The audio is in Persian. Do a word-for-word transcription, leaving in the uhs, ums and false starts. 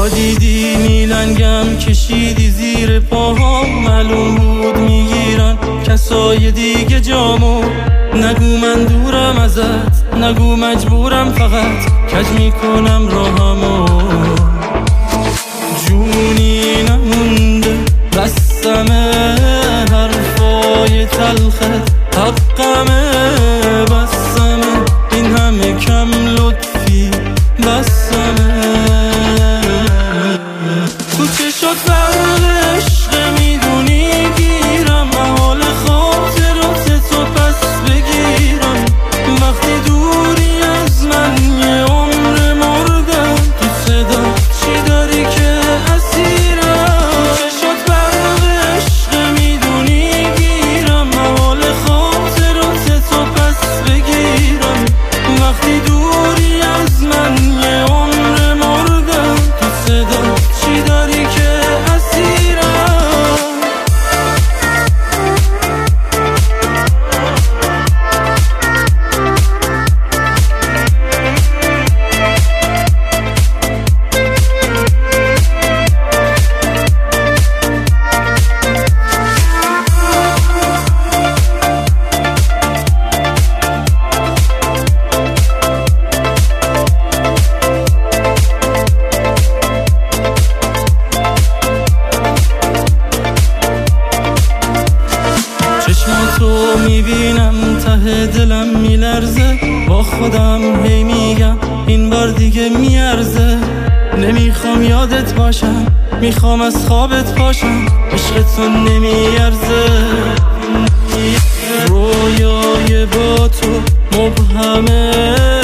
تا دیدی میلنگم کشیدی زیر پاهام، معلوم بود میگیرن کسای دیگه جامو. نگو من دورم ازت، نگو مجبورم، فقط کج میکنم راهمو. جونی نمونده بسمه، حرفای تلخت حقمه. بسمه این همه کم لطفی بسمه. تو چشات برق عشق میدونی گیرم، حال خاطرات تو پس بگیرم. وقتی دوری از من یه عمر مردم، تو صدا چی داری که اسیرم. چشات برق عشق میدونی گیرم، حال خاطرات تو پس بگیرم. وقتی دوری از من یه عمر مردم، تو صدا چی داری که اسیرم. چشماتو میبینم ته دلم میلرزه، با خودم هی میگم این بار دیگه میارزه. نمیخوام یادت باشم، میخوام از خوابت پاشم، عشقتو نمیارزه. رویای با تو مبهمه،